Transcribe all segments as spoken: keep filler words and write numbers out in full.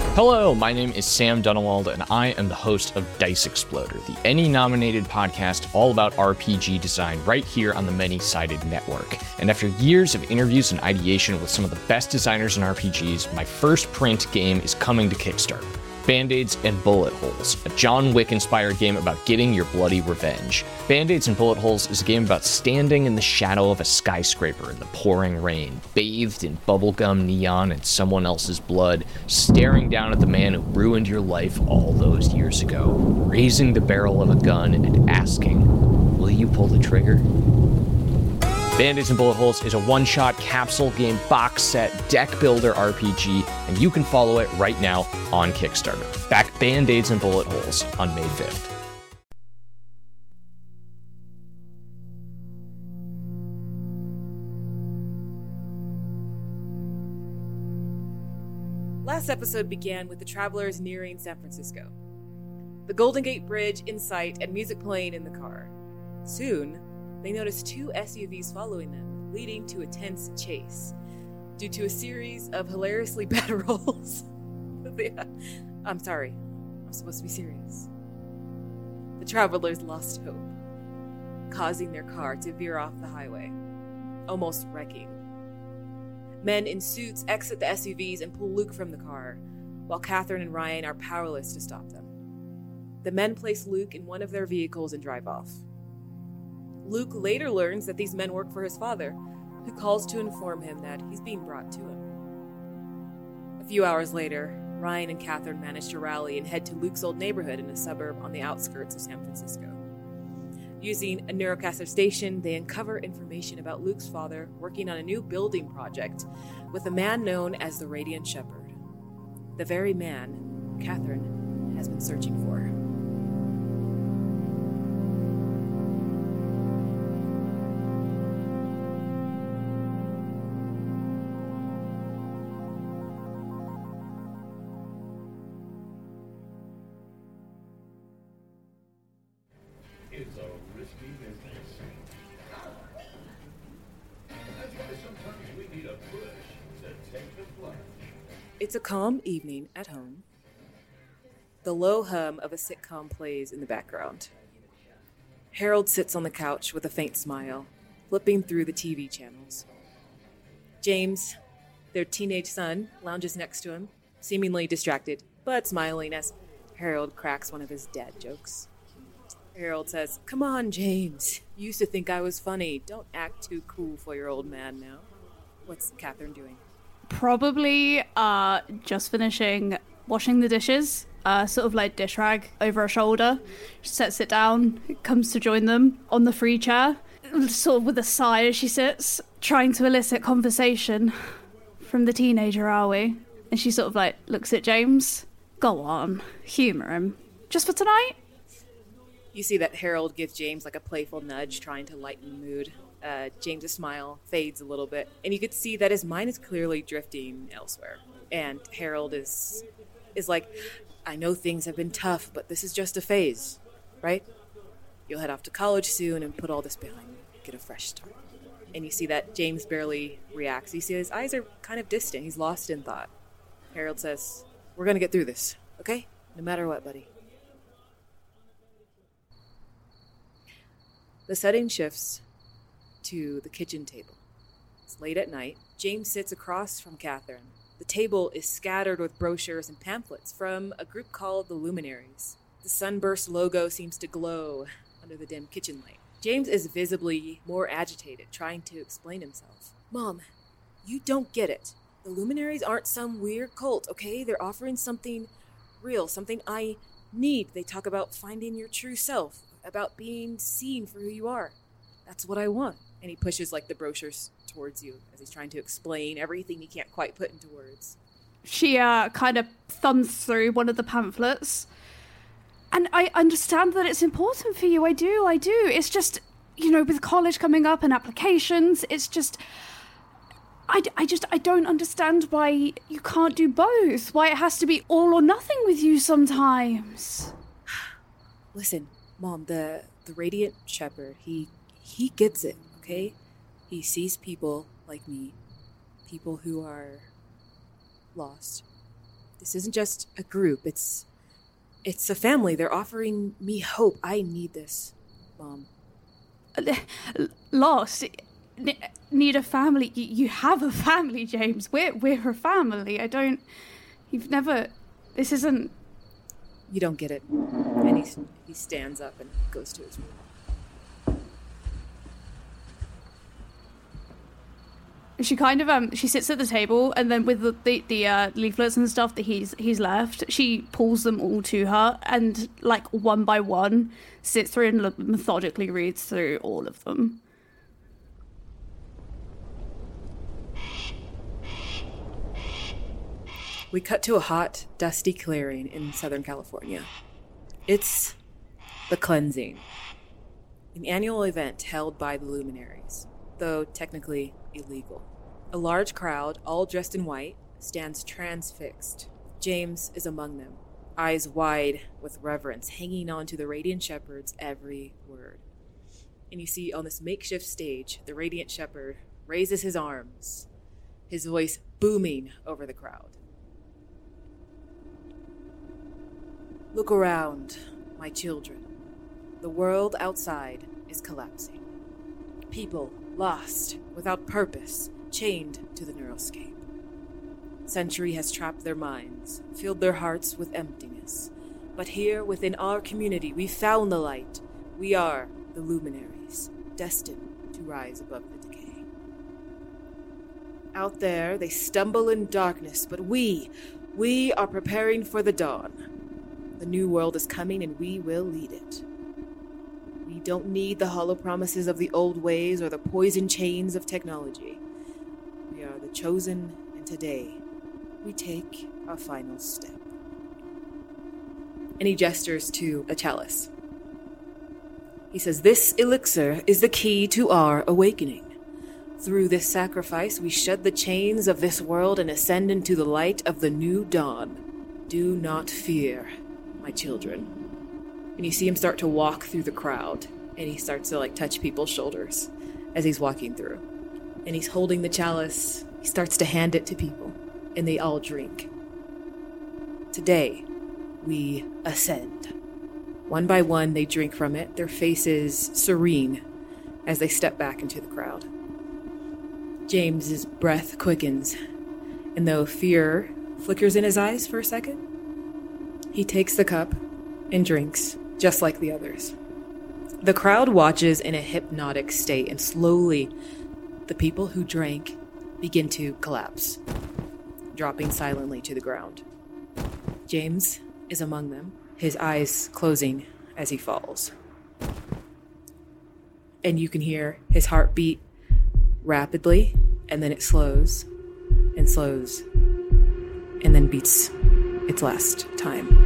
Hello, my name is Sam Dunewald, and I am the host of Dice Exploder, the Emmy-nominated podcast all about R P G design right here on the Many-Sided Network. And after years of interviews and ideation with some of the best designers in R P Gs, my first print game is coming to Kickstarter. Band-Aids and Bullet Holes, a John Wick-inspired game about getting your bloody revenge. Band-Aids and Bullet Holes is a game about standing in the shadow of a skyscraper in the pouring rain, bathed in bubblegum neon and someone else's blood, staring down at the man who ruined your life all those years ago, raising the barrel of a gun and asking, will you pull the trigger? Band-Aids and Bullet Holes is a one-shot capsule game box set deck builder R P G, and you can follow it right now on Kickstarter. Back Band-Aids and Bullet Holes on May fifth. Last episode began with the travelers nearing San Francisco. The Golden Gate Bridge in sight and music playing in the car. Soon, they noticed two S U Vs following them, leading to a tense chase. Due to a series of hilariously bad rolls. I'm sorry, I'm supposed to be serious. The travelers lost hope, causing their car to veer off the highway, almost wrecking. Men in suits exit the S U Vs and pull Luke from the car, while Catherine and Ryan are powerless to stop them. The men place Luke in one of their vehicles and drive off. Luke later learns that these men work for his father, who calls to inform him that he's being brought to him. A few hours later, Ryan and Catherine manage to rally and head to Luke's old neighborhood in a suburb on the outskirts of San Francisco. Using a Neurocaster station, they uncover information about Luke's father working on a new building project with a man known as the Radiant Shepherd, the very man Catherine has been searching for. It's a risky business. That's why sometimes we need a push to take the plunge. It's a calm evening at home. The low hum of a sitcom plays in the background. Harold sits on the couch with a faint smile, flipping through the T V channels. James, their teenage son, lounges next to him, seemingly distracted, but smiling as Harold cracks one of his dad jokes. Harold says, "Come on, James. You used to think I was funny. Don't act too cool for your old man now." What's Catherine doing? Probably uh, just finishing washing the dishes, uh, sort of like dish rag over her shoulder. She sets it down, comes to join them on the free chair, sort of with a sigh as she sits, trying to elicit conversation from the teenager, are we? And she sort of like looks at James. Go on, humour him. Just for tonight? You see that Harold gives James like a playful nudge, trying to lighten the mood. Uh, James's smile fades a little bit, and you could see that his mind is clearly drifting elsewhere. And Harold is is like, I know things have been tough, but this is just a phase, right? You'll head off to college soon and put all this behind you, get a fresh start. And you see that James barely reacts. You see his eyes are kind of distant. He's lost in thought. Harold says, we're going to get through this, okay? No matter what, buddy. The setting shifts to the kitchen table. It's late at night. James sits across from Catherine. The table is scattered with brochures and pamphlets from a group called the Luminaries. The Sunburst logo seems to glow under the dim kitchen light. James is visibly more agitated, trying to explain himself. Mom, you don't get it. The Luminaries aren't some weird cult, okay? They're offering something real, something I need. They talk about finding your true self, about being seen for who you are. That's what I want. And he pushes like the brochures towards you as he's trying to explain everything he can't quite put into words. She uh, kind of thumbs through one of the pamphlets. And I understand that it's important for you. I do, I do. It's just, you know, with college coming up and applications, it's just... I, I just, I don't understand why you can't do both. Why it has to be all or nothing with you sometimes. Listen, Mom, the, the Radiant Shepherd, he, he gets it, okay? He sees people like me, people who are lost, This isn't just a group. It's it's a family. They're offering me hope. I need this, Mom. Lost? N- need a family? Y- You have a family, James. We're, we're a family. I don't... You've never... This isn't... You don't get it. And he, he stands up and goes to his room. She kind of um she sits at the table, and then with the the, the uh, leaflets and stuff that he's he's left, she pulls them all to her, and like one by one sits through and methodically reads through all of them. We cut to a hot, dusty clearing in Southern California. It's the Cleansing, an annual event held by the Luminaries, though technically illegal. A large crowd, all dressed in white, stands transfixed. James is among them, eyes wide with reverence, hanging on to the Radiant Shepherd's every word. And you see on this makeshift stage, the Radiant Shepherd raises his arms, his voice booming over the crowd. Look around, my children. The world outside is collapsing. People lost, without purpose, chained to the neuroscape. Century has trapped their minds, filled their hearts with emptiness. But here within our community, we found the light. We are the Luminaries, destined to rise above the decay. Out there, they stumble in darkness, but we, we are preparing for the dawn. The new world is coming, and we will lead it. We don't need the hollow promises of the old ways or the poison chains of technology. We are the chosen, and today we take our final step. And he gestures to a chalice. He says, "This elixir is the key to our awakening. Through this sacrifice, we shed the chains of this world and ascend into the light of the new dawn. Do not fear, my children." And you see him start to walk through the crowd, and he starts to like touch people's shoulders as he's walking through. And he's holding the chalice. He starts to hand it to people, and they all drink. Today, we ascend. One by one, they drink from it, their faces serene as they step back into the crowd. James's breath quickens, and though fear flickers in his eyes for a second, he takes the cup and drinks, just like the others. The crowd watches in a hypnotic state, and slowly, the people who drank begin to collapse, dropping silently to the ground. James is among them, his eyes closing as he falls. And you can hear his heart beat rapidly, and then it slows and slows, and then beats its last time.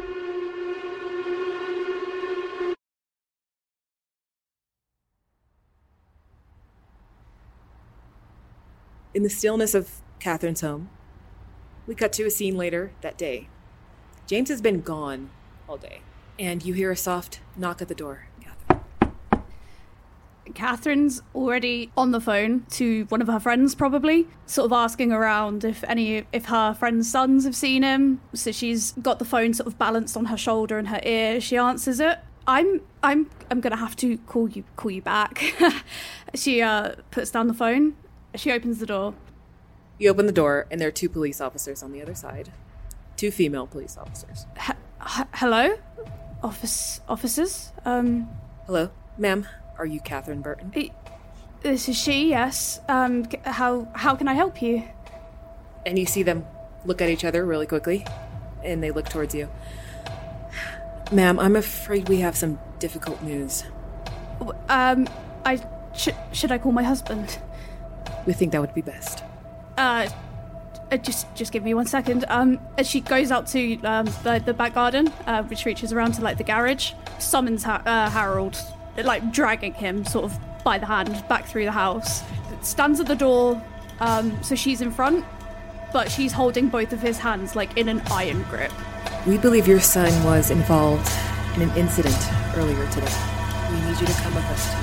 In the stillness of Catherine's home, we cut to a scene later that day. James has been gone all day, and you hear a soft knock at the door. Catherine. Catherine's already on the phone to one of her friends, probably, sort of asking around if any if her friend's sons have seen him. So she's got the phone sort of balanced on her shoulder and her ear. She answers it. I'm I'm I'm gonna have to call you call you back. She uh, puts down the phone. She opens the door. You open the door, and there are two police officers on the other side. Two female police officers. H- h- hello? Office officers? Um... Hello, ma'am. Are you Catherine Burton? I- this is she, yes. Um, c- how, how can I help you? And you see them look at each other really quickly, and they look towards you. Ma'am, I'm afraid we have some difficult news. Um, I... Sh- should I call my husband? We think that would be best. Uh, uh, just just give me one second. Um, as she goes out to um, the, the back garden, uh, which reaches around to like the garage, summons ha- uh, Harold, like dragging him sort of by the hand back through the house. Stands at the door, um, so she's in front, but she's holding both of his hands like in an iron grip. We believe your son was involved in an incident earlier today. We need you to come with us.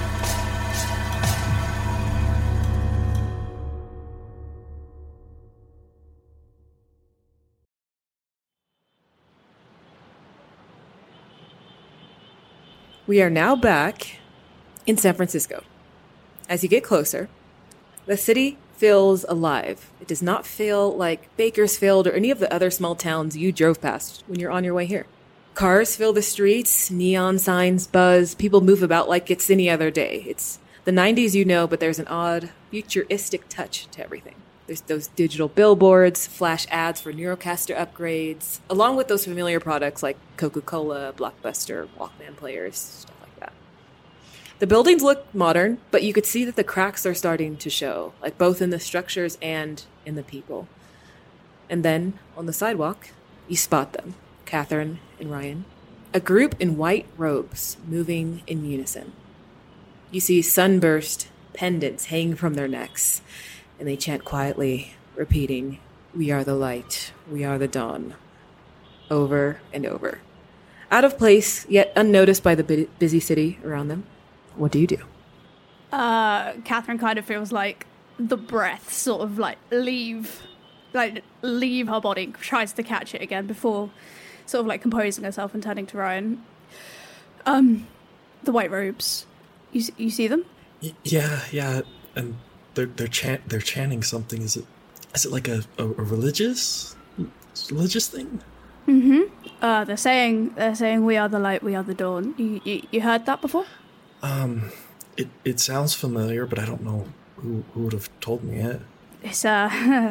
We are now back in San Francisco. As you get closer, the city feels alive. It does not feel like Bakersfield or any of the other small towns you drove past when you're on your way here. Cars fill the streets, neon signs buzz, people move about like it's any other day. It's the nineties, you know, but there's an odd, futuristic touch to everything. There's those digital billboards, flash ads for Neurocaster upgrades, along with those familiar products like Coca-Cola, Blockbuster, Walkman players, stuff like that. The buildings look modern, but you could see that the cracks are starting to show, like both in the structures and in the people. And then, on the sidewalk, you spot them, Catherine and Ryan, a group in white robes moving in unison. You see sunburst pendants hang from their necks, and they chant quietly, repeating, "We are the light, we are the dawn," over and over. Out of place, yet unnoticed by the bu- busy city around them. What do you do? Uh, Catherine kind of feels like the breath sort of like leave, like leave her body, tries to catch it again before sort of like composing herself and turning to Ryan. Um, the white robes. You you see them? Y- yeah, yeah, and they're they're chant they're chanting something. Is it is it like a, a, a religious religious thing? Mm-hmm. Uh, they're saying they're saying we are the light, we are the dawn. You you, you heard that before? Um, it it sounds familiar, but I don't know who who would have told me it. It's uh,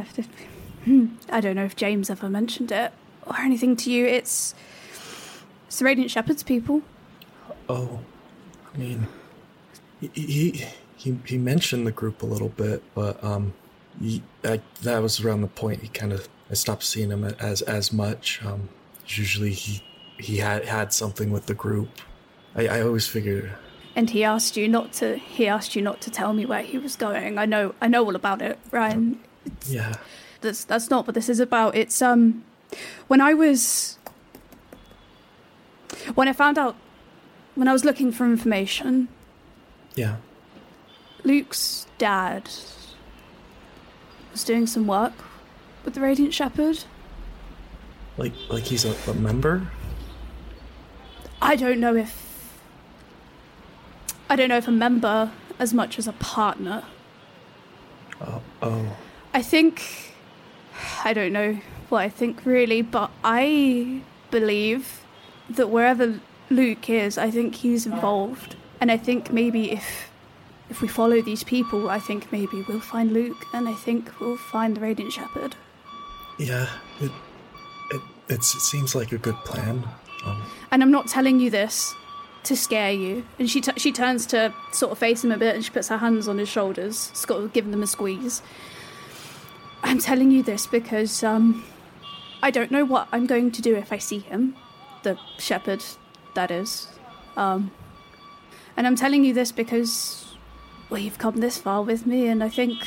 I don't know if James ever mentioned it or anything to you. It's it's the Radiant Shepherds people. Oh, I mean, he he he, he mentioned the group a little bit, but um, he, I, that was around the point he kind of I stopped seeing him as as much. Um, usually he he had had something with the group. I, I always figured. And he asked you not to. He asked you not to tell me where he was going. I know. I know all about it, Ryan. It's, Yeah. That's that's not what this is about. It's um, when I was, when I found out, when I was looking for information, Yeah. Luke's dad was doing some work with the Radiant Shepherd. Like like he's a, a member. I don't know if I don't know if a member as much as a partner. Oh. Oh. I think I don't know what I think really, but I believe that wherever Luke is, I think he's involved. And I think maybe if if we follow these people, I think maybe we'll find Luke, and I think we'll find the Radiant Shepherd. Yeah. It it it's, it seems like a good plan. Um. And I'm not telling you this to scare you. And she t- she turns to sort of face him a bit, and she puts her hands on his shoulders, sort of giving them a squeeze. I'm telling you this because um, I don't know what I'm going to do if I see him, the shepherd, that is. Um, and I'm telling you this because, well, you've come this far with me, and I think,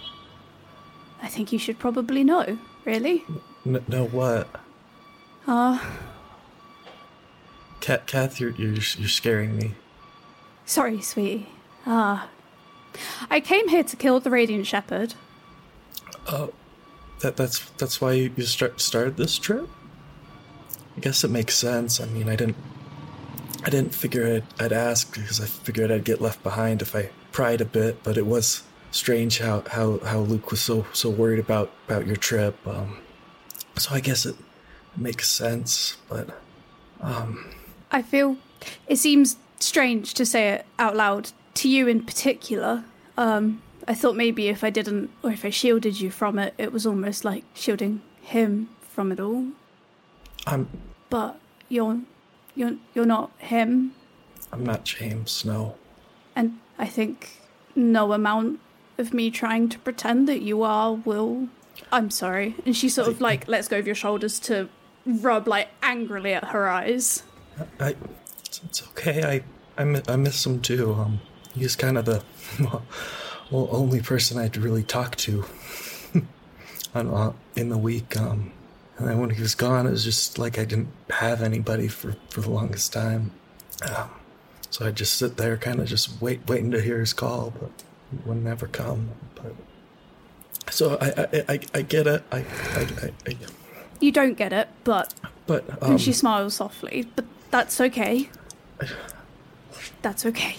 I think you should probably know, really. N- know what? Uh, Kath, Kath, you're you're you're scaring me. sorry, sweetie. Ah, I came here to kill the Radiant Shepherd. Oh, that that's that's why you, you start started this trip. I guess it makes sense. I mean, I didn't I didn't figure I'd, I'd ask because I figured I'd get left behind if I pried a bit. But it was strange how, how, how Luke was so so worried about, about your trip. Um, so I guess it makes sense. But um, I feel it seems strange to say it out loud to you in particular. Um, I thought maybe if I didn't, or if I shielded you from it, it was almost like shielding him from it all. I'm But you're, you're, you're not him, I'm not James. No. and I think no amount of me trying to pretend that you are will. I'm sorry, and she sort of like lets go of your shoulders to rub like angrily at her eyes. I, it's, it's okay. I I, mi- I miss him too. Um, he's kind of the well, only person I'd really talk to on, uh, in the week. Um, and then when he was gone, it was just like I didn't have anybody for, for the longest time. Um, so I'd just sit there, kind of just wait, waiting to hear his call, but it would never come. But so I I, I, I get it. I I, I, I You don't get it, but but um, and she smiles softly. But that's okay. That's okay.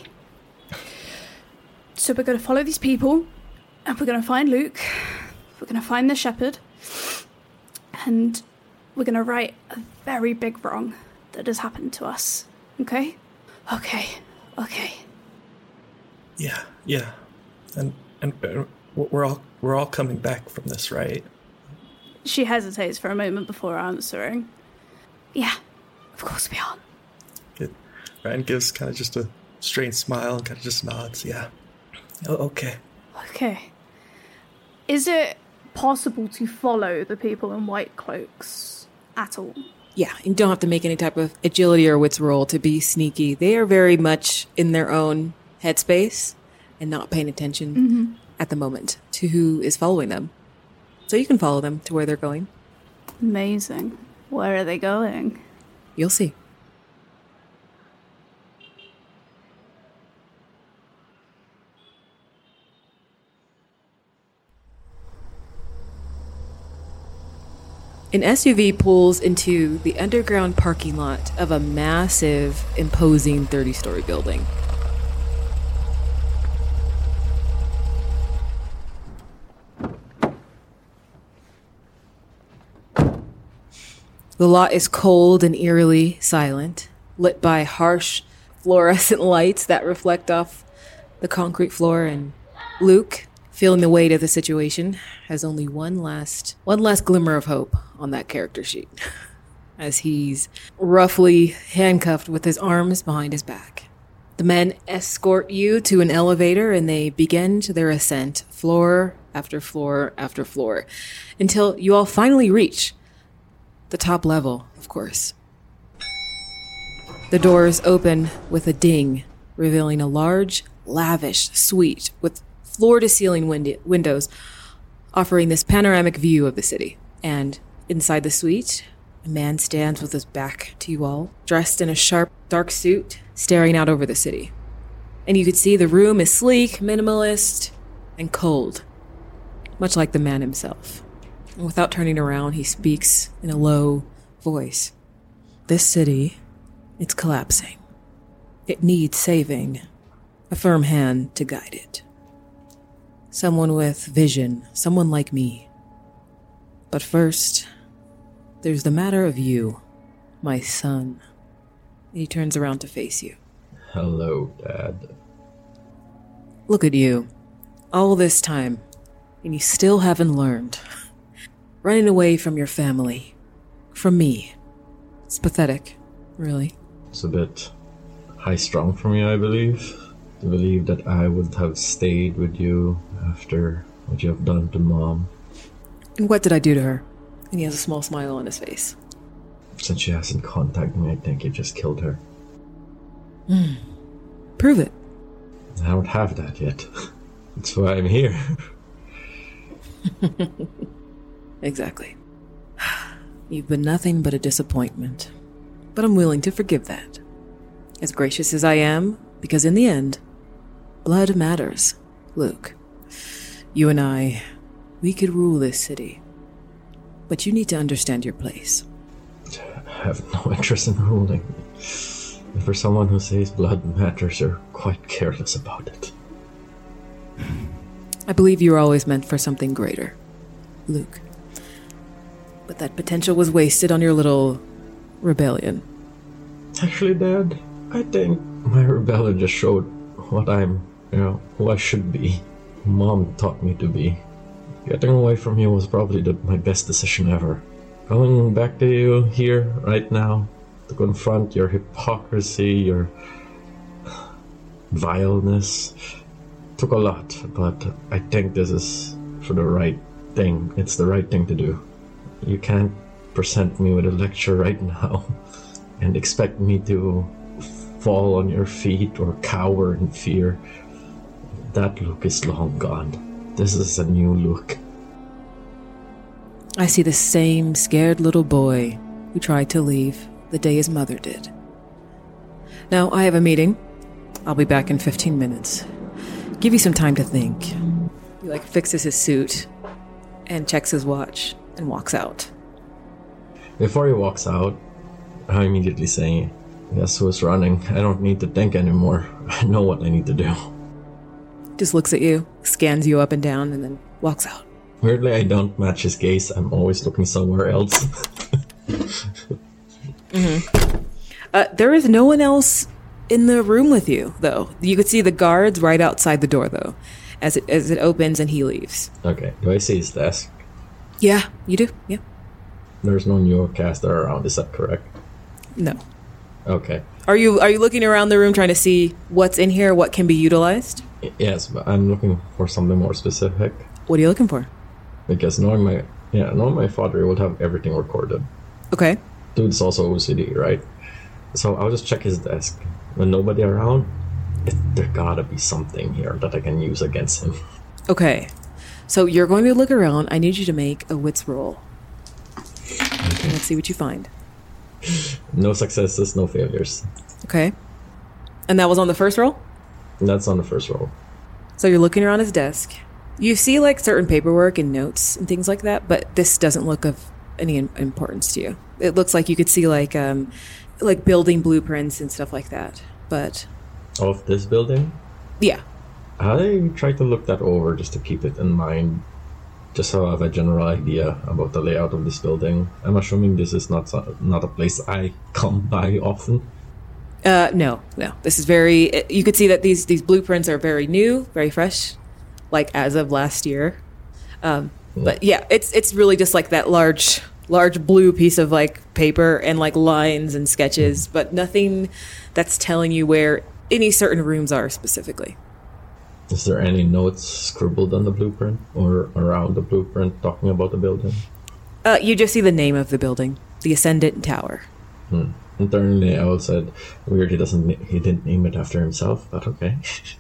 So we're going to follow these people, and we're going to find Luke. We're going to find the shepherd, and we're going to right a very big wrong that has happened to us. Okay? Okay. Okay. Yeah, yeah. And and uh, we're all we're all coming back from this, right? She hesitates for a moment before answering. Yeah, of course we are. Good. Ryan gives kind of just a strange smile and kind of just nods. Yeah. Oh, okay. Okay. Is it possible to follow the people in white cloaks at all? Yeah, you don't have to make any type of agility or wits roll to be sneaky. They are very much in their own headspace and not paying attention mm-hmm. at the moment to who is following them. So you can follow them to where they're going. Amazing. Where are they going? You'll see. An S U V pulls into the underground parking lot of a massive, imposing thirty-story building. The lot is cold and eerily silent, lit by harsh fluorescent lights that reflect off the concrete floor, and Luke, feeling the weight of the situation, has only one last one last glimmer of hope on that character sheet as he's roughly handcuffed with his arms behind his back. The men escort you to an elevator and they begin their ascent, floor after floor after floor, until you all finally reach the top level, of course. The doors open with a ding, revealing a large, lavish suite with floor-to-ceiling wind- windows offering this panoramic view of the city. And inside the suite, a man stands with his back to you all, dressed in a sharp, dark suit, staring out over the city. And you could see the room is sleek, minimalist, and cold, much like the man himself. And without turning around, he speaks in a low voice. This city, it's collapsing. It needs saving. A firm hand to guide it. Someone with vision, someone like me. But first, there's the matter of you, my son. He turns around to face you. Hello, Dad. Look at you. All this time, and you still haven't learned. Running away from your family. From me. It's pathetic, really. It's a bit high-strung for me, I believe. To believe that I would have stayed with you after what you have done to Mom. And what did I do to her? And he has a small smile on his face. Since she hasn't contacted me, I think you just killed her. Mm. Prove it. I don't have that yet. That's why I'm here. Exactly. You've been nothing but a disappointment. But I'm willing to forgive that. As gracious as I am, because in the end, blood matters, Luke. You and I, we could rule this city. But you need to understand your place. I have no interest in ruling. And for someone who says blood matters, you're quite careless about it. I believe you were always meant for something greater, Luke. But that potential was wasted on your little rebellion. Actually, Dad, I think my rebellion just showed what I'm, you know, who I should be. Mom taught me to be. Getting away from you was probably the, my best decision ever. Coming back to you here, right now, to confront your hypocrisy, your vileness, took a lot, but I think this is for the right thing. It's the right thing to do. You can't present me with a lecture right now and expect me to fall on your feet or cower in fear. That Luke is long gone. This is a new Luke. I see the same scared little boy who tried to leave the day his mother did. Now, I have a meeting. I'll be back in fifteen minutes. Give you some time to think. He, like, fixes his suit and checks his watch and walks out. Before he walks out, I immediately say, Guess who's running? I don't need to think anymore. I know what I need to do. Just looks at you, scans you up and down, and then walks out. Weirdly, I don't match his gaze. I'm always looking somewhere else. mm-hmm. uh, there is no one else in the room with you, though. You could see the guards right outside the door, though, as it as it opens and he leaves. Okay. Do I see his desk? Yeah, you do. Yeah. There's no Neocaster around. Is that correct? No. Okay. Are you are you looking around the room trying to see what's in here, what can be utilized? Y- yes, but I'm looking for something more specific. What are you looking for? Because knowing my yeah, knowing my father would have everything recorded. Okay. Dude's also O C D, right? So I'll just check his desk. When nobody around, it, there gotta be something here that I can use against him. Okay. So you're going to look around. I need you to make a wits roll. Okay. Let's see what you find. No successes, no failures. Okay. And that was on the first roll? That's on the first roll. So you're looking around his desk. You see like certain paperwork and notes and things like that, but this doesn't look of any im- importance to you. It looks like you could see like um like building blueprints and stuff like that. But Of this building? yeah. I try to look that over just to keep it in mind, just so I have a general idea about the layout of this building. I'm assuming this is not so- not a place I come by often. Uh no, no. This is very you could see that these these blueprints are very new, very fresh, like as of last year. Um but yeah, it's it's really just like that large large blue piece of like paper and like lines and sketches, but nothing that's telling you where any certain rooms are specifically. Is there any notes scribbled on the blueprint or around the blueprint talking about the building? Uh, you just see the name of the building, the Ascendant Tower. Hmm. Internally, I would said, weird he doesn't na- he didn't name it after himself, but okay.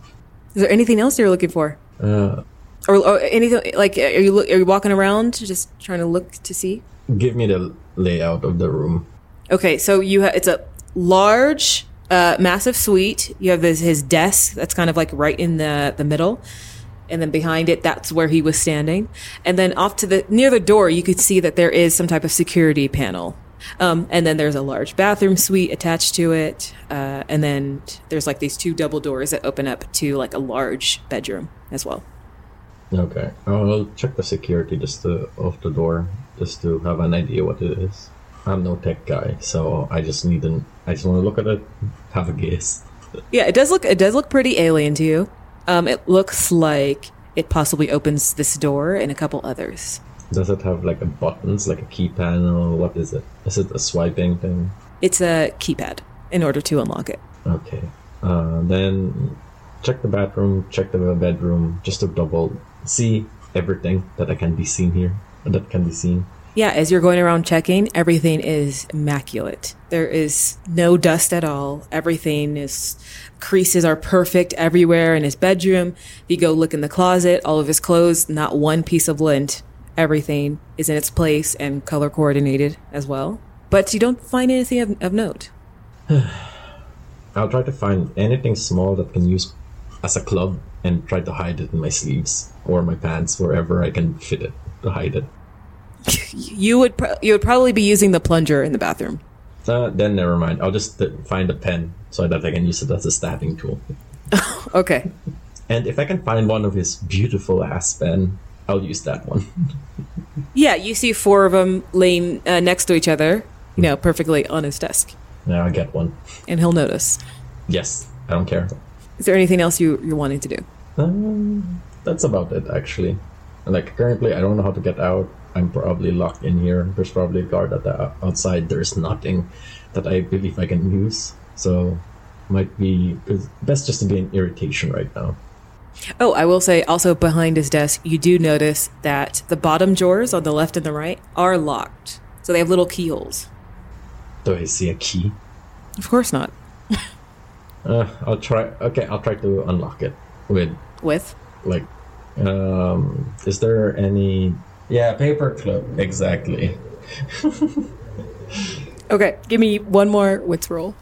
Is there anything else you're looking for, Uh, or, or anything like are you look, are you walking around just trying to look to see? give me the layout of the room. Okay, so you ha- it's a large, uh, massive suite. You have this, his desk that's kind of like right in the the middle, and then behind it, that's where he was standing. And then off to the near the door, you could see that there is some type of security panel. Um, and then there's a large bathroom suite attached to it, uh, and then there's like these two double doors that open up to like a large bedroom as well. Okay, I'll check the security just to, of the door, just to have an idea what it is. I'm no tech guy, so I just need an. I just want to look at it, have a guess. Yeah, it does look it does look pretty alien to you. Um, it looks like it possibly opens this door and a couple others. Does it have like a buttons, like a key panel? What is it? Is it a swiping thing? It's a keypad in order to unlock it. Okay. Uh, then check the bathroom, check the bedroom, just to double see everything that I can be seen here. That can be seen. Yeah, as you're going around checking, everything is immaculate. There is no dust at all. Everything is, creases are perfect everywhere in his bedroom. If you go look in the closet, all of his clothes, not one piece of lint. Everything is in its place and color coordinated as well. But you don't find anything of, of note. I'll try to find anything small that can use as a club and try to hide it in my sleeves or my pants, wherever I can fit it to hide it. You would pro- you would probably be using the plunger in the bathroom. Uh, then never mind. I'll just uh, find a pen so that I can use it as a stabbing tool. Okay. And if I can find one of his beautiful ass pen, I'll use that one. Yeah, you see four of them laying uh, next to each other, you know, perfectly on his desk. Now I get one. And he'll notice. Yes, I don't care. Is there anything else you, you're wanting to do? Um, that's about it, actually. Like, currently, I don't know how to get out. I'm probably locked in here. There's probably a guard at the outside. There's nothing that I believe I can use. So, might be it's best just to be in irritation right now. Oh, I will say also behind his desk, you do notice that the bottom drawers on the left and the right are locked. So they have little keyholes. Do I see a key? Of course not. Uh, I'll try. Okay, I'll try to unlock it with With? like. Um, is there any? Yeah, paper clip. Exactly. Okay, give me one more wits roll.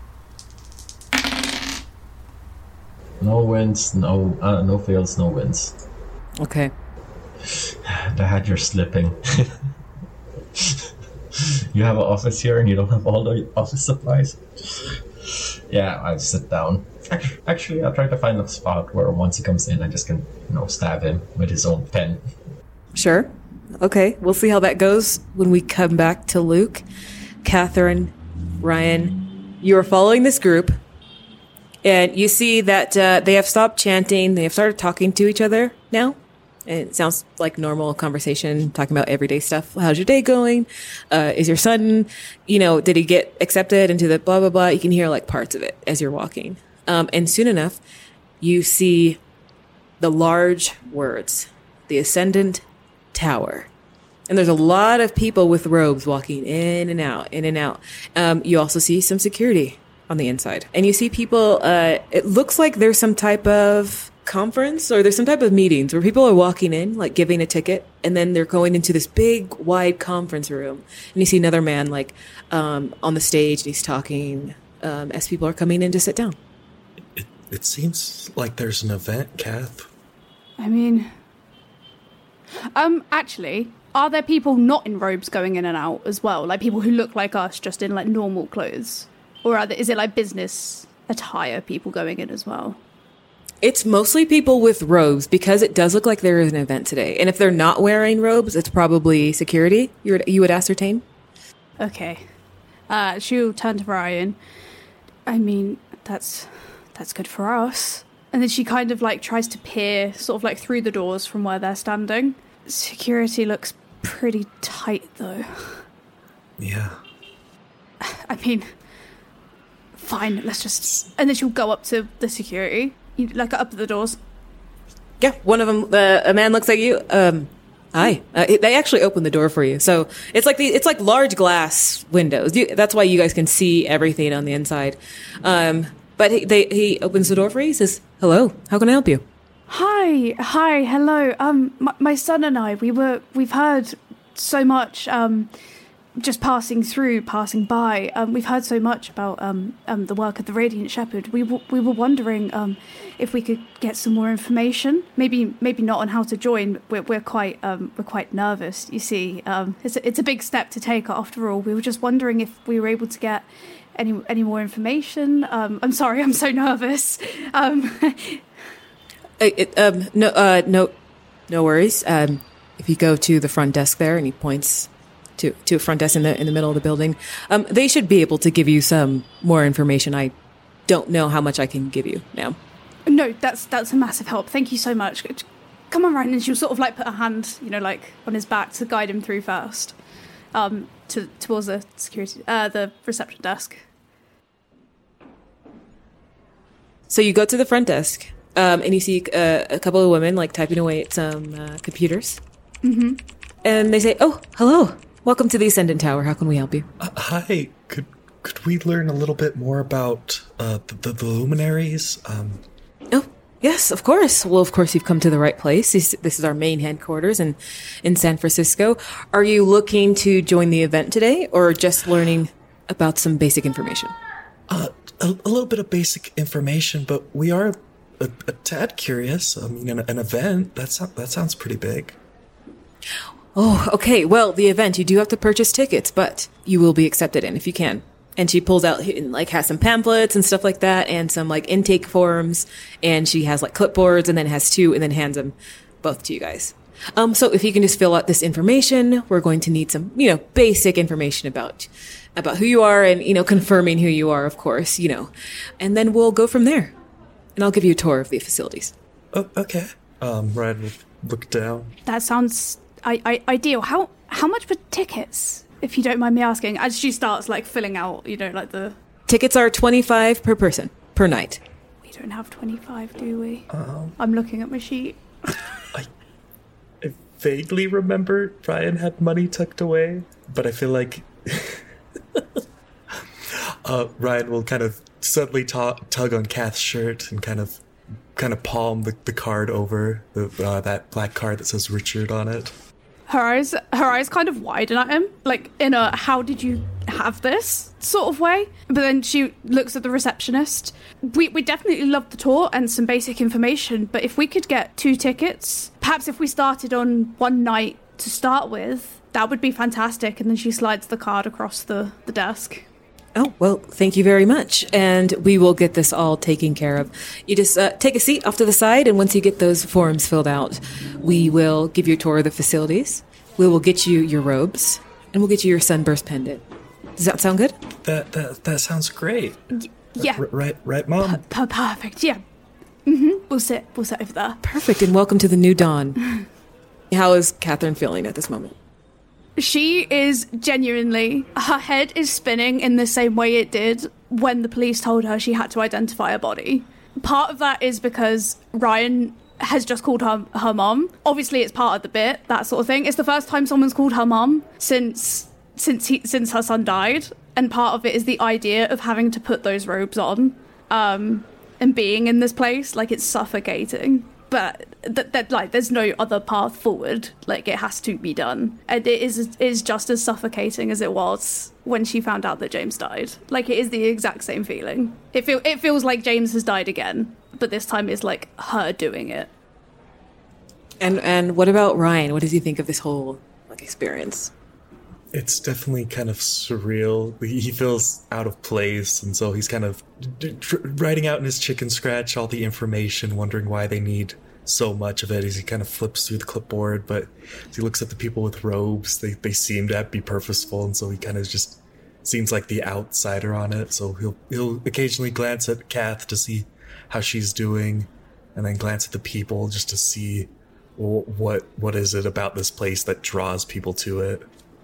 No wins, no uh, no fails, no wins. Okay. Dad, you're slipping. you have an office here and you don't have all the office supplies? Yeah, I sit down. Actually, actually, I'll try to find a spot where once he comes in, I just can, you know, stab him with his own pen. Sure. Okay, we'll see how that goes when we come back to Luke. Catherine, Ryan, you are following this group, and you see that uh, they have stopped chanting. They have started talking to each other now. And it sounds like normal conversation, talking about everyday stuff. How's your day going? Uh, is your son, you know, did he get accepted into the blah, blah, blah? You can hear like parts of it as you're walking. Um, and soon enough, you see the large words, the Ascendant Tower. And there's a lot of people with robes walking in and out, in and out. Um, you also see some security on the inside. And you see people, uh, it looks like there's some type of conference or there's some type of meetings where people are walking in, like giving a ticket, and then they're going into this big, wide conference room. And you see another man, like, um, on the stage, and he's talking um, as people are coming in to sit down. It, it seems like there's an event, Kath. I mean... Um, actually... Are there people not in robes going in and out as well? Like people who look like us, just in like normal clothes? Or are there, is it like business attire people going in as well? It's mostly people with robes because it does look like there is an event today. And if they're not wearing robes, it's probably security, you would, you would ascertain. Okay. Uh, she'll turn to Ryan. I mean, that's that's good for us. And then she kind of like tries to peer sort of like through the doors from where they're standing. Security looks pretty tight, though. Yeah. I mean, fine, let's just... And then she'll go up to the security, you, like up to the doors. Yeah, one of them, uh, a man looks at you. Um, hi. Uh, they actually open the door for you. So it's like the, it's like large glass windows. You, that's why you guys can see everything on the inside. Um, but he, they, he opens the door for you. He says, hello, how can I help you? Hi, hi, hello. Um, my, my son and I, we were, we've heard so much, um, just passing through, passing by. Um, we've heard so much about, um, um, the work of the Radiant Shepherd. We w- we were wondering, um, if we could get some more information. Maybe, maybe not on how to join. We're, we're quite, um, we're quite nervous, you see. Um, it's a, it's a big step to take after all. We were just wondering if we were able to get any, any more information. Um, I'm sorry, I'm so nervous. Um, It, it, um, no, uh, no, no worries. Um, if you go to the front desk there, and he points to to a front desk in the in the middle of the building, um, they should be able to give you some more information. I don't know how much I can give you now. No, that's that's a massive help. Thank you so much. Come on, Ryan, and she'll sort of like put a hand, you know, like on his back to guide him through first, um, to towards the security, uh, the reception desk. So you go to the front desk. Um, and you see uh, a couple of women like typing away at some uh, computers. Mm-hmm. And they say, "Oh, hello. Welcome to the Ascendant Tower. How can we help you?" Uh, hi. Could could we learn a little bit more about uh, the, the, the luminaries? Um, oh, yes, of course. Well, of course, you've come to the right place. This, this is our main headquarters in, in San Francisco. Are you looking to join the event today, or just learning about some basic information? Uh, a, a little bit of basic information, but we are... A, a tad curious. I mean, an, an event, that's, that sounds pretty big. Oh, okay. Well, the event, you do have to purchase tickets, but you will be accepted in if you can. And she pulls out, like, has some pamphlets and stuff like that, and some, like, intake forms, and she has, like, clipboards, and then has two, and then hands them both to you guys. Um, so if you can just fill out this information, we're going to need some, you know, basic information about, about who you are, and, you know, confirming who you are, of course, you know. And then we'll go from there. And I'll give you a tour of the facilities. Oh, okay. Um, Ryan will look down. That sounds I, I, ideal. How how much for tickets, if you don't mind me asking? As she starts like filling out, you know, like the tickets are twenty-five per person per night. We don't have twenty-five, do we? Um, I'm looking at my sheet. I, I vaguely remember Ryan had money tucked away, but I feel like uh, Ryan will kind of suddenly ta- tug on Kath's shirt and kind of kind of palm the, the card over the, uh, that black card that says Richard on it. Her eyes, her eyes kind of widen at him, like in a "how did you have this" sort of way. But then she looks at the receptionist. We we definitely love the tour and some basic information, but if we could get two tickets, perhaps if we started on one night to start with, that would be fantastic. And then she slides the card across the, the desk. Oh, well, thank you very much. And we will get this all taken care of. You just uh, take a seat off to the side, and once you get those forms filled out, we will give you a tour of the facilities. We will get you your robes, and we'll get you your sunburst pendant. Does that sound good? That that that sounds great. Y- yeah. R- right, right, Mom? P- perfect, yeah. Mm-hmm. We'll sit, we'll sit over there. Perfect, and welcome to the new dawn. How is Catherine feeling at this moment? She is genuinely, her head is spinning in the same way it did when the police told her she had to identify a body. Part of that is because Ryan has just called her her mom. Obviously, it's part of the bit, that sort of thing. It's the first time someone's called her mom since since he, since her son died, and part of it is the idea of having to put those robes on um, and being in this place. Like, it's suffocating. But that, that like, there's no other path forward. Like, it has to be done, and it is is just as suffocating as it was when she found out that James died. Like, it is the exact same feeling. It feel it feels like James has died again, but this time it's like her doing it. And and what about Ryan? What does he think of this whole like experience? It's definitely kind of surreal. He feels out of place, and so he's kind of writing out in his chicken scratch all the information, wondering why they need so much of it as he kind of flips through the clipboard. But as he looks at the people with robes, they, they seem to be purposeful, and so he kind of just seems like the outsider on it. So he'll he'll occasionally glance at Kath to see how she's doing, and then glance at the people just to see, well, what what is it about this place that draws people to it.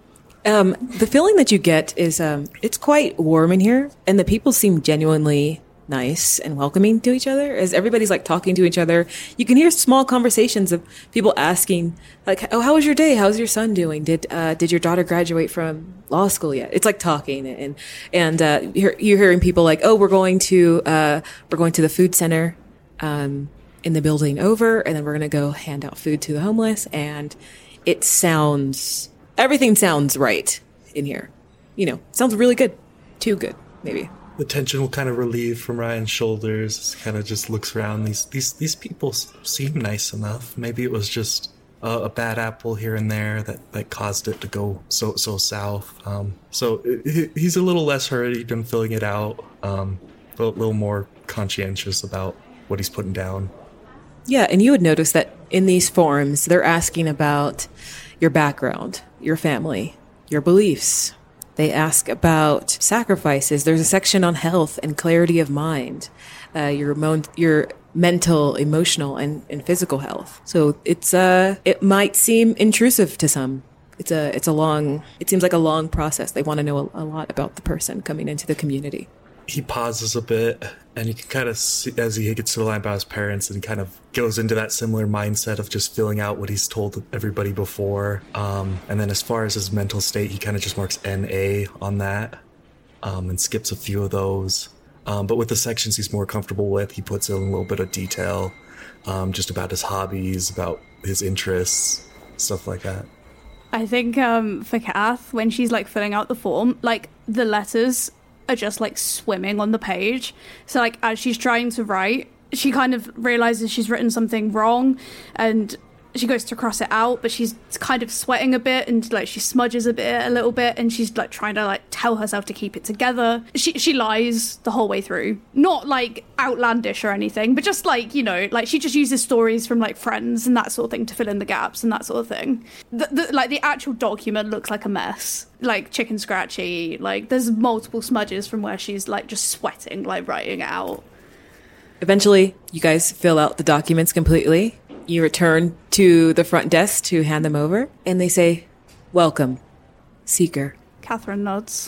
Um, the feeling that you get is um, it's quite warm in here, and the people seem genuinely nice and welcoming to each other. As everybody's like talking to each other, you can hear small conversations of people asking, like, "Oh, how was your day? How's your son doing? Did uh, did your daughter graduate from law school yet?" It's like talking, and and uh, you're, you're hearing people like, "Oh, we're going to uh, we're going to the food center um, in the building over, and then we're gonna go hand out food to the homeless." And it sounds. Everything sounds right in here. You know, sounds really good. Too good, maybe. The tension will kind of relieve from Ryan's shoulders. Kind of just looks around. These these these people seem nice enough. Maybe it was just a, a bad apple here and there that, that caused it to go so so south. Um, so it, he's a little less hurried in filling it out. Um, a little more conscientious about what he's putting down. Yeah, and you would notice that in these forms, they're asking about your background, your family, your beliefs. They ask about sacrifices. There's a section on health and clarity of mind, uh, your mo- your mental, emotional, and, and physical health. So it's uh, it might seem intrusive to some. It's a it's a long. It seems like a long process. They want to know a, a lot about the person coming into the community. He pauses a bit, and you can kind of see as he gets to the line about his parents and kind of goes into that similar mindset of just filling out what he's told everybody before. Um, and then as far as his mental state, he kind of just marks N A on that um, and skips a few of those. Um, but with the sections he's more comfortable with, he puts in a little bit of detail um, just about his hobbies, about his interests, stuff like that. I think um, for Kath, when she's like filling out the form, like the letters are just like swimming on the page. So like as she's trying to write, she kind of realizes she's written something wrong, and she goes to cross it out, but she's kind of sweating a bit, and like she smudges a bit, a little bit, and she's like trying to like tell herself to keep it together. She she lies the whole way through, not like outlandish or anything, but just like, you know, like she just uses stories from like friends and that sort of thing to fill in the gaps and that sort of thing. The, the, like the actual document looks like a mess, like chicken scratchy. Like there's multiple smudges from where she's like just sweating, like writing it out. Eventually, you guys fill out the documents completely. You return to the front desk to hand them over, and they say, "Welcome, Seeker." Catherine nods.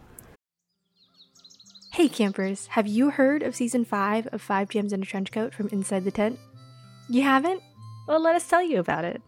Hey campers, have you heard of season five of Five Gems in a Trench Coat from Inside the Tent? You haven't? Well, let us tell you about it.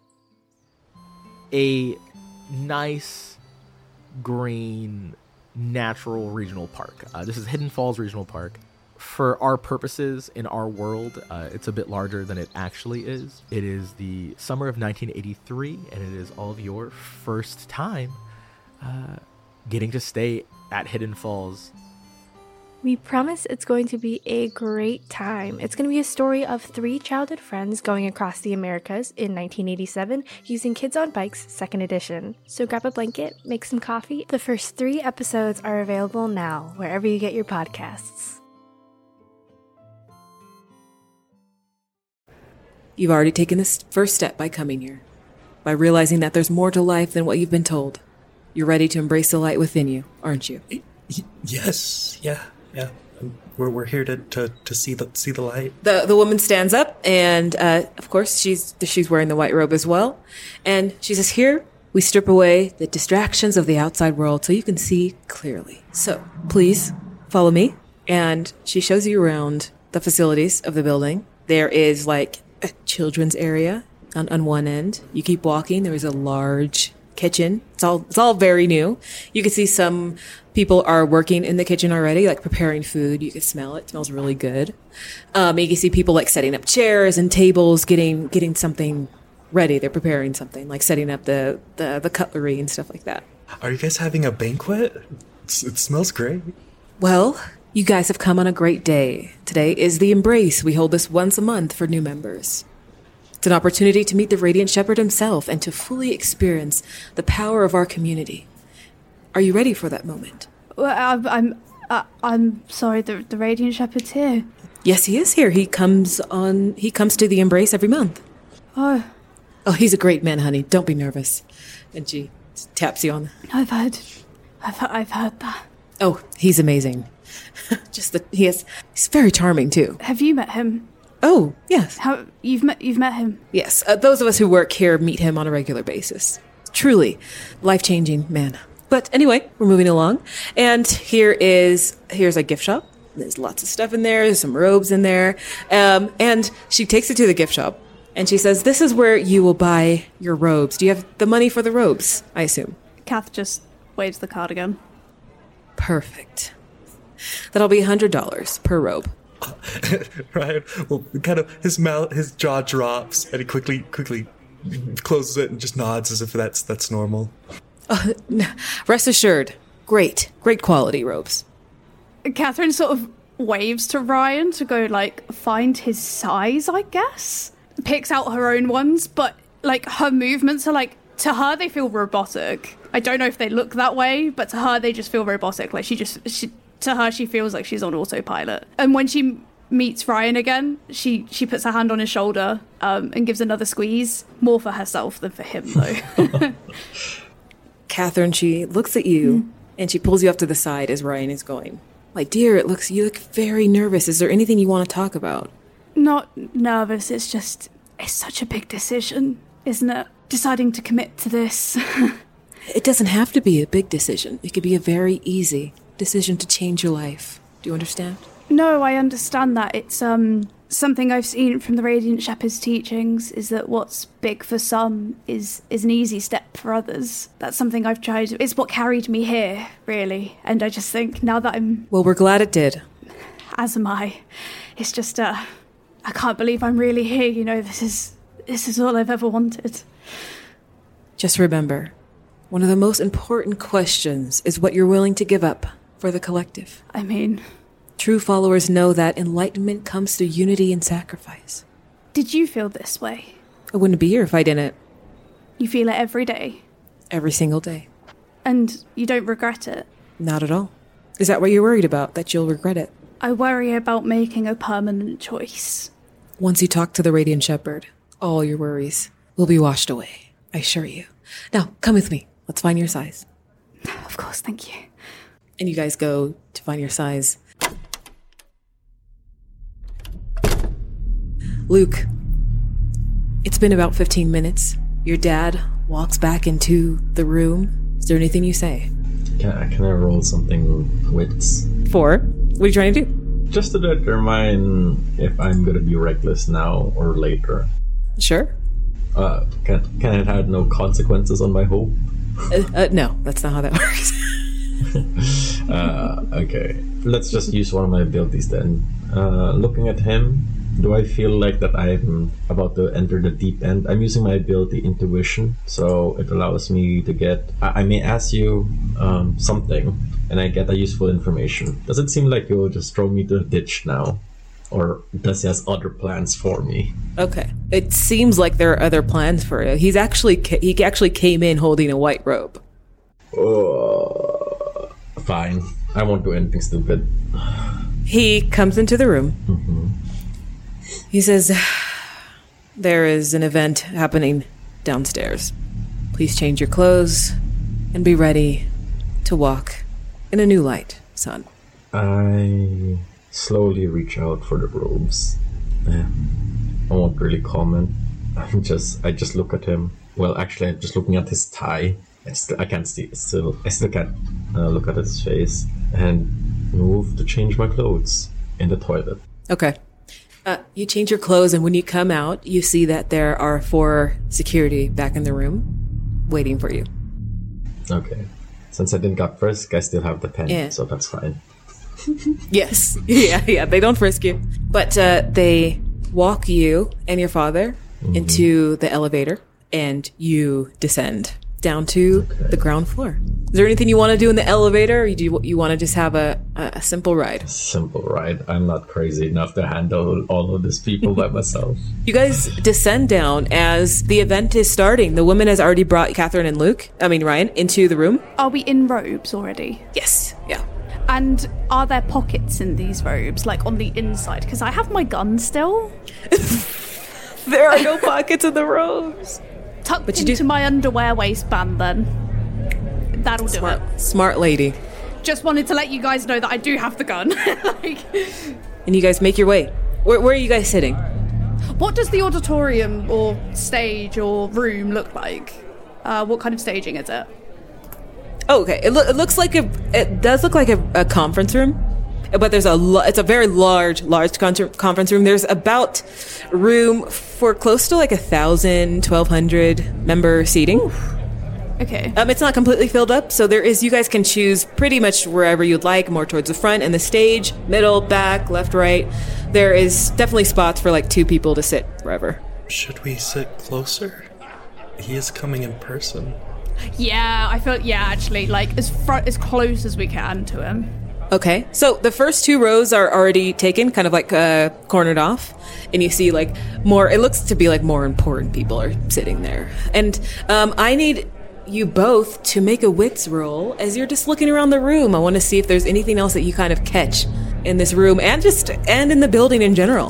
A nice, green, natural regional park. Uh, this is Hidden Falls Regional Park. For our purposes, in our world, uh, it's a bit larger than it actually is. It is the summer of nineteen eighty-three, and it is all of your first time uh, getting to stay at Hidden Falls. We promise it's going to be a great time. It's going to be a story of three childhood friends going across the Americas in nineteen eighty-seven using Kids on Bikes second edition. So grab a blanket, make some coffee. The first three episodes are available now, wherever you get your podcasts. You've already taken this first step by coming here, by realizing that there's more to life than what you've been told. You're ready to embrace the light within you, aren't you? Y- yes, yeah. Yeah, we're we're here to, to, to see the see the light. The the woman stands up, and uh, of course she's she's wearing the white robe as well, and she says, "Here we strip away the distractions of the outside world, so you can see clearly. So please follow me." And she shows you around the facilities of the building. There is like a children's area on on one end. You keep walking. There is a large kitchen. It's all it's all very new. You can see some people are working in the kitchen already, like preparing food. You can smell it. It smells really good. Um, you can see people like setting up chairs and tables, getting getting something ready. They're preparing something, like setting up the, the, the cutlery and stuff like that. Are you guys having a banquet? It's, it smells great. Well, you guys have come on a great day. Today is the Embrace. We hold this once a month for new members. It's an opportunity to meet the Radiant Shepherd himself and to fully experience the power of our community. Are you ready for that moment? Well, I'm, I'm, uh, I'm sorry. The the Radiant Shepherd's here. Yes, he is here. He comes on. He comes to the Embrace every month. Oh, oh, he's a great man, honey. Don't be nervous. And she taps you on the. I've heard, I've I've heard that. Oh, he's amazing. Just the he is. He's very charming too. Have you met him? Oh, yes. How you've met you've met him? Yes. Uh, those of us who work here meet him on a regular basis. Truly, life-changing man. But anyway, we're moving along. And here is, here's a gift shop. There's lots of stuff in there. There's some robes in there. Um, and she takes it to the gift shop. And she says, this is where you will buy your robes. Do you have the money for the robes, I assume? Kath just waves the card again. Perfect. That'll be one hundred dollars per robe. Ryan, well, kind of, his mouth, his jaw drops, and he quickly, quickly closes it and just nods as if that's that's normal. Uh, rest assured, great, great quality robes. Catherine sort of waves to Ryan to go, like, find his size, I guess. Picks out her own ones, but, like, her movements are, like, to her, they feel robotic. I don't know if they look that way, but to her, they just feel robotic. Like, she just, she, to her, she feels like she's on autopilot. And when she meets Ryan again, she, she puts her hand on his shoulder um, and gives another squeeze. More for herself than for him, though. Catherine, she looks at you, mm. and she pulls you off to the side as Ryan is going. Like, dear, it looks, you look very nervous. Is there anything you want to talk about? Not nervous, it's just, it's such a big decision, isn't it? Deciding to commit to this. It doesn't have to be a big decision. It could be a very easy decision to change your life. Do you understand? No, I understand that. It's um something I've seen from the Radiant Shepherd's teachings is that what's big for some is is an easy step for others. That's something I've tried. It's what carried me here, really. And I just think now that I'm... Well, we're glad it did. As am I. It's just, uh, I can't believe I'm really here. You know, this is this is all I've ever wanted. Just remember, one of the most important questions is what you're willing to give up for the collective. I mean... True followers know that enlightenment comes through unity and sacrifice. Did you feel this way? I wouldn't be here if I didn't. You feel it every day? Every single day. And you don't regret it? Not at all. Is that what you're worried about, that you'll regret it? I worry about making a permanent choice. Once you talk to the Radiant Shepherd, all your worries will be washed away, I assure you. Now, come with me. Let's find your size. Of course, thank you. And you guys go to find your size. Luke, it's been about fifteen minutes. Your dad walks back into the room. Is there anything you say? Can I, can I roll something wits? Four. What are you trying to do? Just to determine if I'm going to be reckless now or later. Sure. Uh, can, can it have no consequences on my hope? uh, uh, no, that's not how that works. uh, okay. Let's just use one of my abilities then. Uh, looking at him, Do I feel like that I'm about to enter the deep end? I'm using my ability Intuition, so it allows me to get... I, I may ask you um, something, and I get a useful information. Does it seem like you'll just throw me to the ditch now? Or does he has other plans for me? Okay. It seems like there are other plans for you. He's actually... He actually came in holding a white robe. Uh, fine. I won't do anything stupid. He comes into the room. Mm-hmm. He says, there is an event happening downstairs. Please change your clothes and be ready to walk in a new light, son. I slowly reach out for the robes. Yeah. I won't really comment. I'm just, I just look at him. Well, actually, I'm just looking at his tie. I, st- I can't see, still, I still can't uh, look at his face. And move to change my clothes in the toilet. Okay. Uh, you change your clothes, and when you come out, you see that there are four security back in the room waiting for you. Okay. Since I didn't got frisk, I still have the pen, Yeah. so that's fine. Yes. Yeah, yeah. They don't frisk you. But uh, they walk you and your father mm-hmm. into the elevator, and you descend down to okay. the ground floor. Is there anything you want to do in the elevator, or do you, you want to just have a, a simple ride? Simple ride. I'm not crazy enough to handle all of these people by myself. You guys descend down as the event is starting. The woman has already brought Catherine and Luke, I mean Ryan, into the room. Are we in robes already? Yes. Yeah. And are there pockets in these robes, like on the inside? Because I have my gun still. There are no pockets in the robes. Tucked but you into do- my underwear waistband, then. That'll Smart, do it. Smart lady. Just wanted to let you guys know that I do have the gun. like, and you guys make your way. Where, where are you guys sitting? What does the auditorium or stage or room look like? Uh, what kind of staging is it? Oh, okay. It, lo- it looks like a. It does look like a, a conference room, but there's a. Lo- it's a very large, large con- conference room. There's about room for close to like a thousand, twelve hundred member seating. Oof. Okay. Um, it's not completely filled up, so there is. You guys can choose pretty much wherever you'd like, more towards the front and the stage, middle, back, left, right. There is definitely spots for like two people to sit wherever. Should we sit closer? He is coming in person. Yeah, I feel. Yeah, actually, like as front, as close as we can to him. Okay, so the first two rows are already taken, kind of like uh, cornered off, and you see like more. It looks to be like more important people are sitting there, and um, I need you both to make a wits roll as you're just looking around the room. I want to see if there's anything else that you kind of catch in this room and just and in the building in general.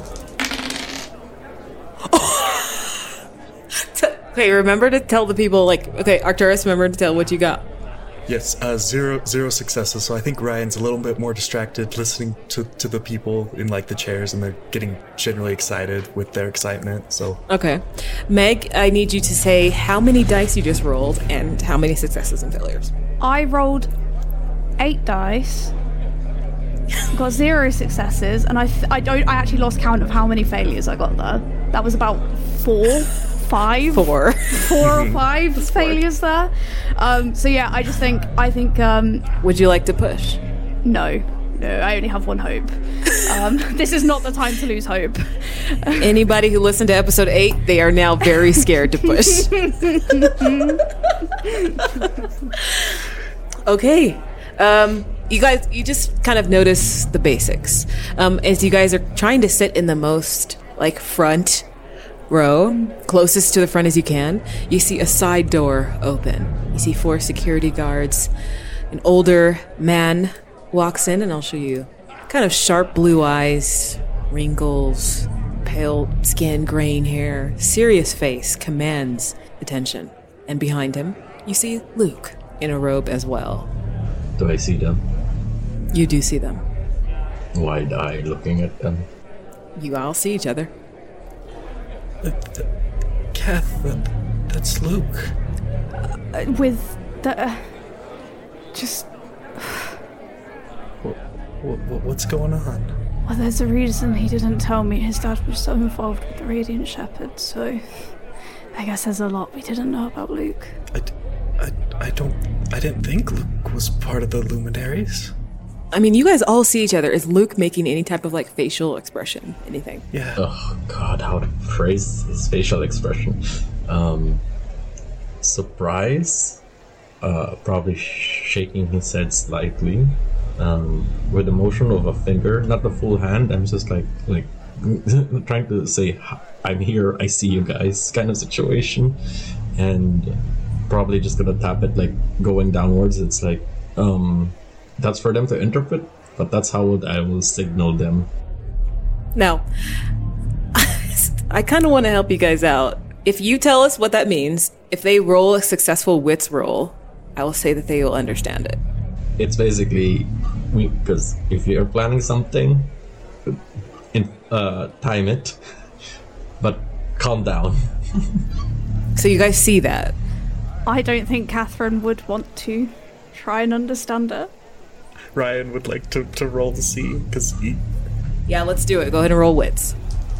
Okay, remember to tell the people, like, okay, Arcturus, remember to tell what you got. Yes, uh, zero zero successes, so I think Ryan's a little bit more distracted listening to, to the people in, like, the chairs, and they're getting generally excited with their excitement, so... Okay. Meg, I need you to say how many dice you just rolled and how many successes and failures. I rolled eight dice, got zero successes, and I, th- I don't. I actually lost count of how many failures I got there. That was about four, five, four, four or five failures there. Um, so yeah, I just think I think. Um, Would you like to push? No, no. I only have one hope. Um, this is not the time to lose hope. Anybody who listened to episode eight, they are now very scared to push. Okay. Um, you guys, you just kind of notice the basics. Um, as you guys are trying to sit in the most, like, front row, closest to the front as you can, you see a side door open. You see four security guards. An older man walks in, and I'll show you. Kind of sharp blue eyes, wrinkles, pale skin, graying hair, serious face commands attention. And behind him, you see Luke in a robe as well. Do I see them? You do see them. Wide-eyed looking at them. You all see each other. Uh, th- Kath, that, that's Luke. Uh, with the... Uh, just... What, what, what's going on? Well, there's a reason he didn't tell me his dad was so involved with the Radiant Shepherd, so... I guess there's a lot we didn't know about Luke. I, I, I don't... I didn't think Luke was part of the Luminaries. I mean, you guys all see each other. Is Luke making any type of like facial expression? Anything? Yeah. Oh god, how to phrase his facial expression. Um, surprise. Uh, probably shaking his head slightly. Um, with the motion of a finger, not the full hand. I'm just like like trying to say, I'm here, I see you guys, kind of situation. And probably just gonna tap it like going downwards. It's like, um, that's for them to interpret, but that's how I will signal them. Now, I kind of want to help you guys out. If you tell us what that means, if they roll a successful wits roll, I will say that they will understand it. It's basically, because if you're planning something, in, uh, time it, but calm down. So you guys see that? I don't think Catherine would want to try and understand it. Ryan would like to, to roll to see, because he... Yeah, let's do it. Go ahead and roll wits.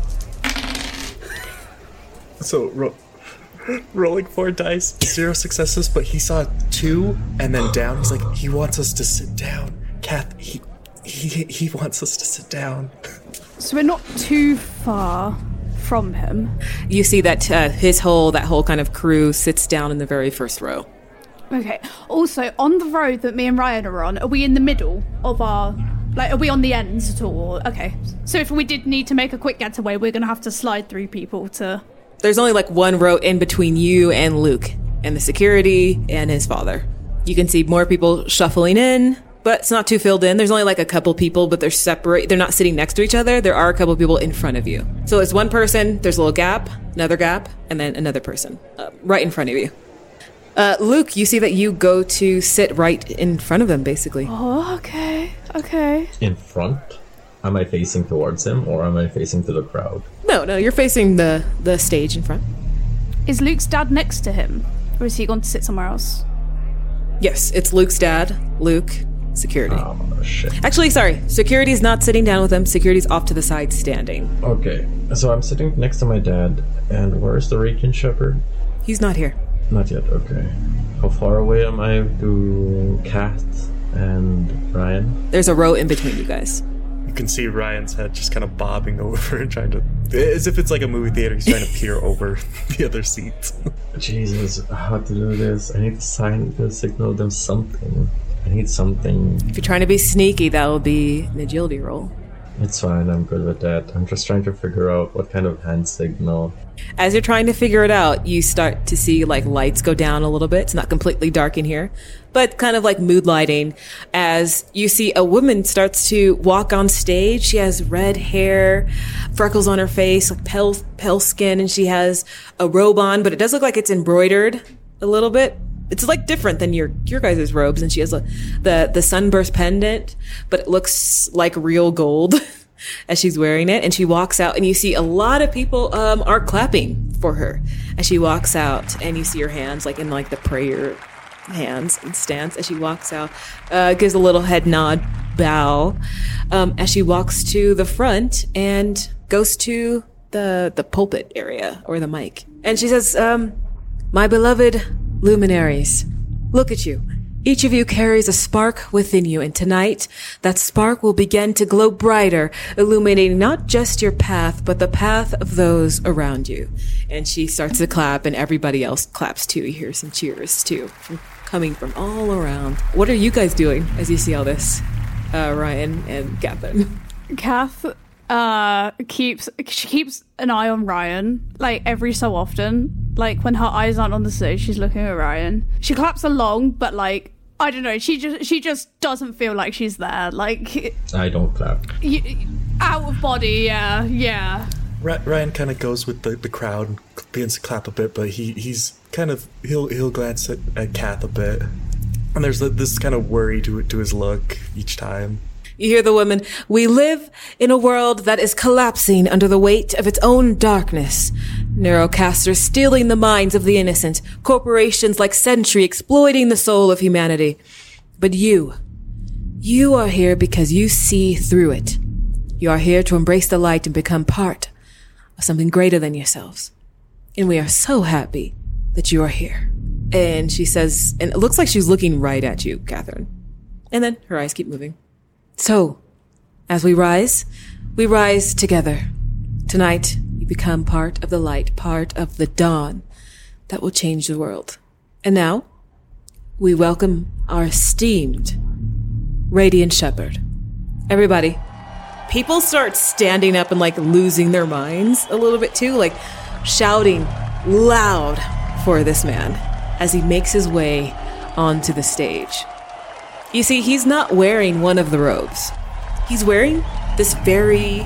So, ro- rolling four dice, zero successes, but he saw two and then down. He's like, he wants us to sit down. Kath, he, he, he wants us to sit down. So we're not too far from him. You see that uh, his whole, that whole kind of crew sits down in the very first row. Okay. Also, on the road that me and Ryan are on, are we in the middle of our... Like, are we on the ends at all? Okay. So if we did need to make a quick getaway, we're going to have to slide through people to... There's only like one row in between you and Luke, and the security and his father. You can see more people shuffling in, but it's not too filled in. There's only like a couple people, but they're separate. They're not sitting next to each other. There are a couple people in front of you. So it's one person, there's a little gap, another gap, and then another person uh, right in front of you. Uh, Luke, you see that you go to sit right in front of them, basically. Oh, okay. Okay. In front? Am I facing towards him, or am I facing to the crowd? No, no, you're facing the, the stage in front. Is Luke's dad next to him? Or is he gone to sit somewhere else? Yes, it's Luke's dad, Luke, security. Oh, shit. Actually, sorry, security's not sitting down with him. Security's off to the side standing. Okay, so I'm sitting next to my dad, and where's the Radiant Shepherd? He's not here. Not yet, okay. How far away am I to Kath and Ryan? There's a row in between you guys. You can see Ryan's head just kind of bobbing over and trying to... As if it's like a movie theater, he's trying to peer over the other seats. Jesus, how to do this? I need to sign to signal them something. I need something. If you're trying to be sneaky, that will be an agility roll. It's fine, I'm good with that. I'm just trying to figure out what kind of hand signal. As you're trying to figure it out, you start to see like lights go down a little bit. It's not completely dark in here, but kind of like mood lighting as you see a woman starts to walk on stage. She has red hair, freckles on her face, like pale, pale skin, and she has a robe on, but it does look like it's embroidered a little bit. It's like different than your your guys' robes, and she has a, the the sunburst pendant, but it looks like real gold as she's wearing it. And she walks out, and you see a lot of people um are clapping for her as she walks out, and you see her hands like in like the prayer hands and stance as she walks out. Uh, gives a little head nod, bow, um, as she walks to the front and goes to the the pulpit area or the mic, and she says, um, "My beloved luminaries, look at you. Each of you carries a spark within you, and tonight that spark will begin to glow brighter, illuminating not just your path, but the path of those around you." And she starts to clap, and everybody else claps too. You hear some cheers too, from, coming from all around. What are you guys doing as you see all this, uh, Ryan and Catherine? Kath uh, keeps she keeps an eye on Ryan, like every so often. Like when her eyes aren't on the stage, she's looking at Ryan. She claps along, but like I don't know, she just she just doesn't feel like she's there. Like I don't clap. You, out of body, yeah, yeah. Ryan kind of goes with the, the crowd and begins to clap a bit, but he, he's kind of he'll he'll glance at, at Kath a bit, and there's this kind of worry to to his look each time. You hear the woman, "We live in a world that is collapsing under the weight of its own darkness. Neurocasters stealing the minds of the innocent. Corporations like Sentry exploiting the soul of humanity. But you, you are here because you see through it. You are here to embrace the light and become part of something greater than yourselves. And we are so happy that you are here." And she says, and it looks like she's looking right at you, Catherine. And then her eyes keep moving. So, as we rise, we rise together. Tonight, you become part of the light, part of the dawn that will change the world. And now, we welcome our esteemed Radiant Shepherd. Everybody, people start standing up and like losing their minds a little bit too, like shouting loud for this man as he makes his way onto the stage. You see, he's not wearing one of the robes. He's wearing this very,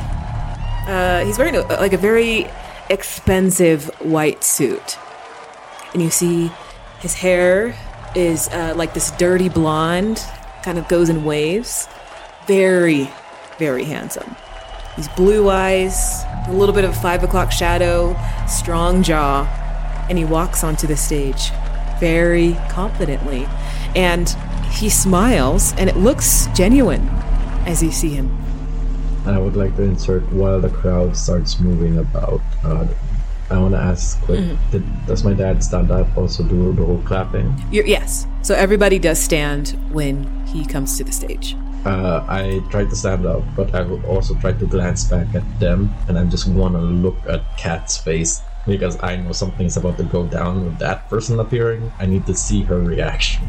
uh, he's wearing a, like a very expensive white suit. And you see his hair is uh, like this dirty blonde, kind of goes in waves. Very, very handsome. He's blue eyes, a little bit of a five o'clock shadow, strong jaw, and he walks onto the stage very confidently. And he smiles, and it looks genuine as you see him. I would like to insert while the crowd starts moving about. Uh, I want to ask, quick, mm-hmm. did, does my dad stand up also do the whole clapping? You're, yes. So everybody does stand when he comes to the stage. Uh, I tried to stand up, but I will also try to glance back at them, and I just want to look at Kat's face because I know something is about to go down with that person appearing. I need to see her reaction.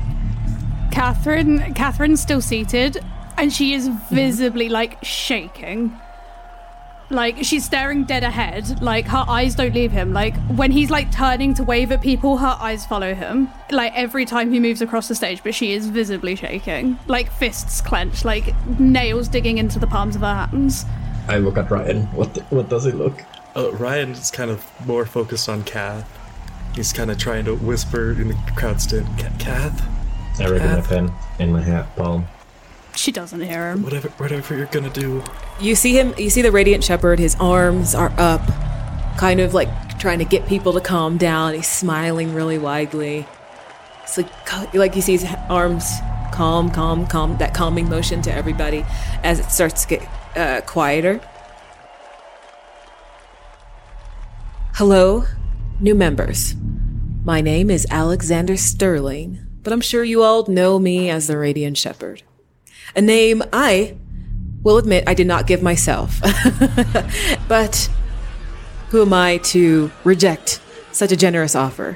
Catherine, Catherine's still seated, and she is visibly like shaking. Like, she's staring dead ahead. Like, her eyes don't leave him. Like, when he's, like, turning to wave at people, her eyes follow him. Like, every time he moves across the stage, but she is visibly shaking. Like, fists clenched, like, nails digging into the palms of her hands. I look at Ryan. What the, what does he look? Uh, Ryan is kind of more focused on Kath. He's kind of trying to whisper in the crowd's din, Kath? I read my pen in my hat palm. She doesn't hear him. Whatever, whatever you're gonna do. You see him, you see the Radiant Shepherd, his arms are up, kind of like trying to get people to calm down. He's smiling really widely. It's like, like you see his arms calm, calm, calm, that calming motion to everybody as it starts to get uh, quieter. Hello, new members. My name is Alexander Sterling, but I'm sure you all know me as the Radiant Shepherd. A name I will admit I did not give myself. But who am I to reject such a generous offer?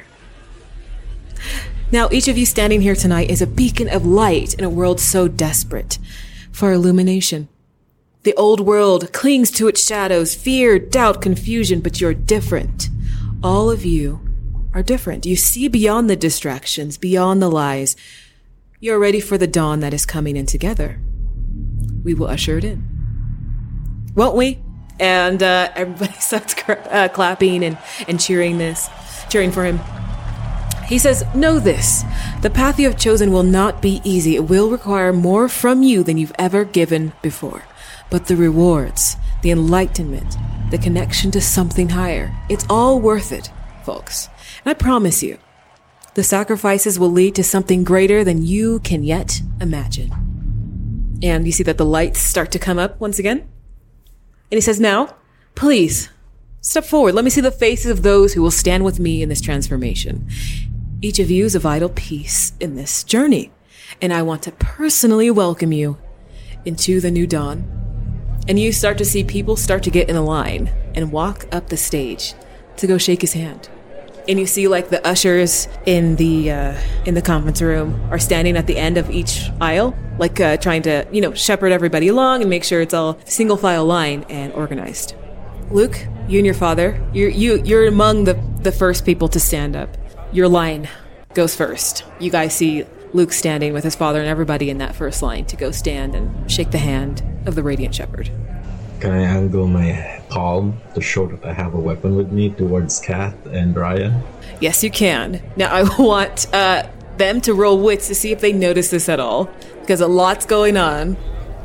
Now, each of you standing here tonight is a beacon of light in a world so desperate for illumination. The old world clings to its shadows, fear, doubt, confusion, but you're different. All of you are different. You see beyond the distractions, beyond the lies. You're ready for the dawn that is coming in together. We will usher it in. Won't we? And uh, everybody starts cra- uh, clapping and, and cheering this, cheering for him. He says, know this. The path you have chosen will not be easy. It will require more from you than you've ever given before. But the rewards, the enlightenment, the connection to something higher, it's all worth it, folks. And I promise you, the sacrifices will lead to something greater than you can yet imagine. And you see that the lights start to come up once again. And he says, now, please, step forward. Let me see the faces of those who will stand with me in this transformation. Each of you is a vital piece in this journey. And I want to personally welcome you into the new dawn. And you start to see people start to get in a line and walk up the stage to go shake his hand. And you see, like, the ushers in the uh, in the conference room are standing at the end of each aisle, like uh, trying to, you know, shepherd everybody along and make sure it's all single file line and organized. Luke, you and your father, you're you you're among the the first people to stand up. Your line goes first. You guys see Luke standing with his father and everybody in that first line to go stand and shake the hand of the Radiant Shepherd. Can I angle my palm to show that I have a weapon with me towards Kath and Ryan? Yes, you can. Now, I want uh, them to roll wits to see if they notice this at all, because a lot's going on.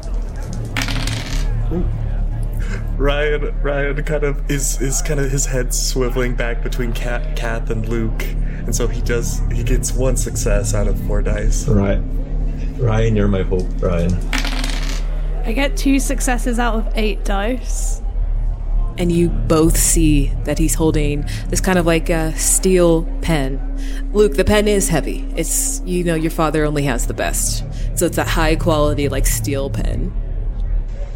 Ryan, Ryan kind of is, is kind of his head swiveling back between Kath, Kath and Luke, and so he does. He gets one success out of four dice. Right, Ryan, you're my hope, Ryan. I get two successes out of eight dice. And you both see that he's holding this kind of like a steel pen. Luke, the pen is heavy. It's, you know, your father only has the best. So it's a high quality, like, steel pen.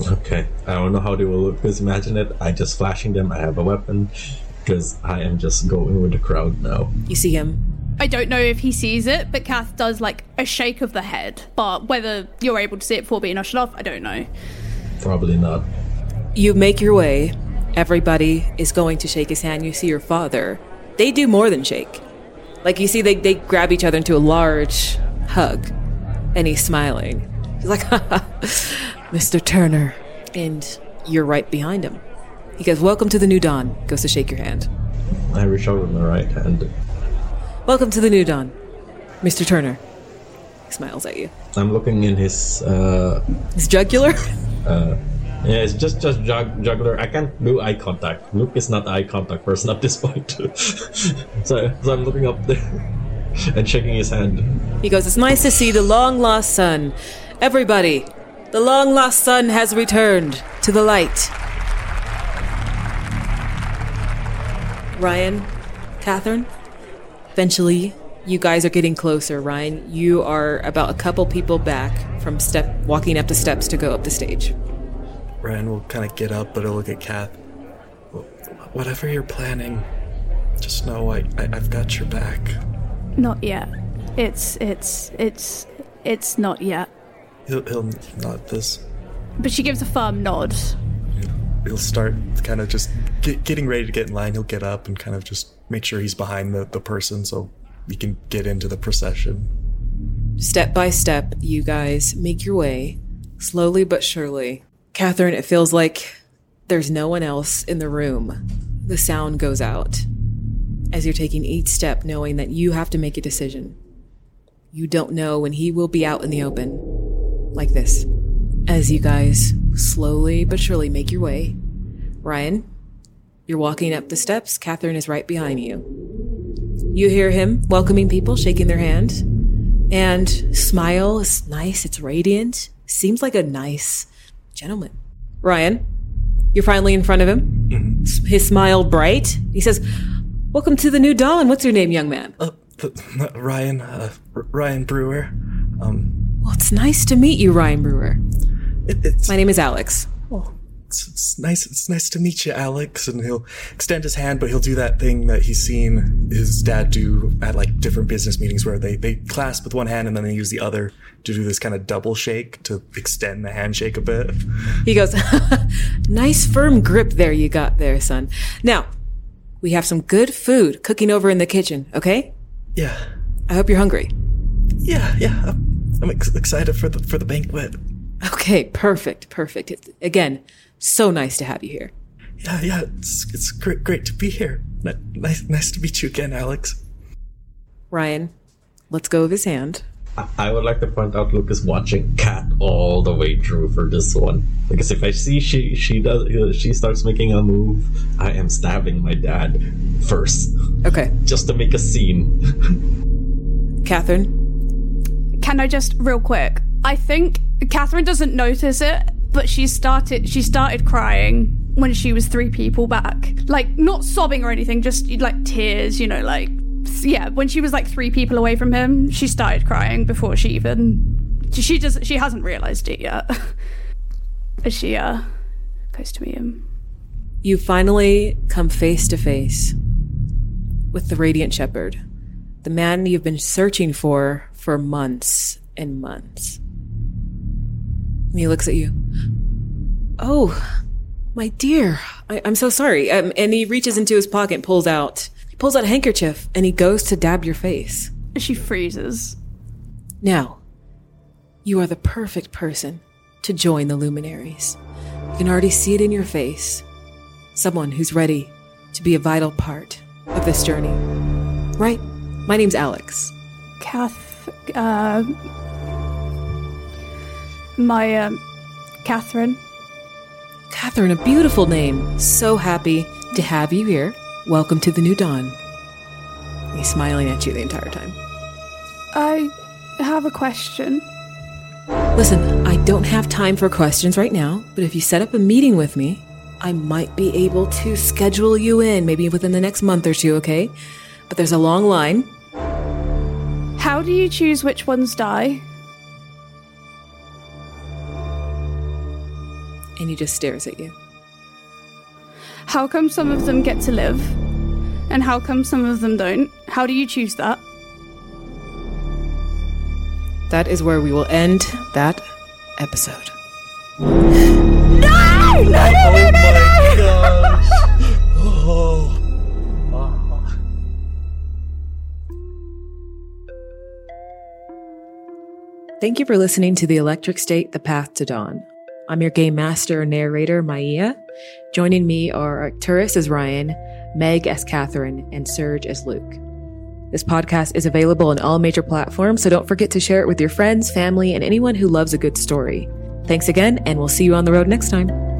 Okay, I don't know how they will look, because imagine it, I just flashing them, I have a weapon, because I am just going with the crowd now. You see him. I don't know if he sees it, but Kath does like a shake of the head. But whether you're able to see it before being ushered off, I don't know. Probably not. You make your way. Everybody is going to shake his hand. You see your father. They do more than shake. Like, you see, they, they grab each other into a large hug. And he's smiling. He's like, ha ha, Mister Turner. And you're right behind him. He goes, welcome to the New Dawn. Goes to shake your hand. I reach out with my right hand. Welcome to the New Dawn, Mister Turner. He smiles at you. I'm looking in his, uh... His jugular? uh, yeah, it's just, just jug- jugular. I can't do eye contact. Luke is not eye contact person at this point. so, so I'm looking up there and shaking his hand. He goes, it's nice to see the long-lost son. Everybody, the long-lost son has returned to the light. Ryan, Catherine, eventually you guys are getting closer. Ryan, you are about a couple people back from step walking up the steps to go up the stage. Ryan will kind of get up, but he'll look at Kath. Whatever you're planning, just know I, I I've got your back. Not yet. It's it's it's it's not yet. He'll he'll nod this. But she gives a firm nod. He'll start kind of just get, getting ready to get in line. He'll get up and kind of just make sure he's behind the, the person so we can get into the procession. Step by step, you guys make your way, slowly but surely. Catherine, it feels like there's no one else in the room. The sound goes out as you're taking each step, knowing that you have to make a decision. You don't know when he will be out in the open. Like this. As you guys slowly but surely make your way. Ryan, you're walking up the steps. Catherine is right behind you. You hear him welcoming people, shaking their hand. And smile is nice. It's radiant. Seems like a nice gentleman. Ryan, you're finally in front of him. Mm-hmm. His smile bright. He says, welcome to the New Dawn. What's your name, young man? Uh, uh, Ryan, uh, R- Ryan Brewer. Um, well, it's nice to meet you, Ryan Brewer. It, it's, My name is Alex. Oh, it's, it's nice. It's nice to meet you, Alex. And he'll extend his hand, but he'll do that thing that he's seen his dad do at like different business meetings, where they they clasp with one hand and then they use the other to do this kind of double shake to extend the handshake a bit. He goes, nice firm grip there you got there, son. Now, we have some good food cooking over in the kitchen. Okay? Yeah. I hope you're hungry. Yeah, yeah. I'm, I'm ex- excited for the for the banquet. Okay, perfect, perfect. It's, again, so nice to have you here. Yeah, yeah, it's it's great, great to be here. N- nice, nice to meet you again, Alex. Ryan, let's go of his hand. I-, I would like to point out Luke is watching Kat all the way through for this one, because if I see she she does she starts making a move, I am stabbing my dad first. Okay, just to make a scene. Catherine, can I just real quick? I think Catherine doesn't notice it, but she started she started crying when she was three people back. Like, not sobbing or anything, just like tears, you know, like, yeah, when she was like three people away from him, she started crying before she even, she does, she hasn't realized it yet. As she, uh, goes to meet him. You finally come face to face with the Radiant Shepherd, the man you've been searching for for months and months. And he looks at you. Oh, my dear, I, I'm so sorry. Um, and he reaches into his pocket and pulls out, he pulls out a handkerchief and he goes to dab your face. She freezes. Now, you are the perfect person to join the Luminaries. You can already see it in your face. Someone who's ready to be a vital part of this journey. Right? My name's Alex. Kath, uh... My, um, Catherine. Catherine, a beautiful name. So happy to have you here. Welcome to the New Dawn. He's smiling at you the entire time. I have a question. Listen, I don't have time for questions right now, but if you set up a meeting with me, I might be able to schedule you in, maybe within the next month or two, okay? But there's a long line. How do you choose which ones die? and he just stares at you. How come some of them get to live? And how come some of them don't? How do you choose that? That is where we will end that episode. No! No, no, no, no, no, no! Oh. Thank you for listening to The Electric State, The Path to Dawn. I'm your game master and narrator, Maia. Joining me are Arcturus as Ryan, Meg as Catherine, and Serge as Luke. This podcast is available on all major platforms, so don't forget to share it with your friends, family, and anyone who loves a good story. Thanks again, and we'll see you on the road next time.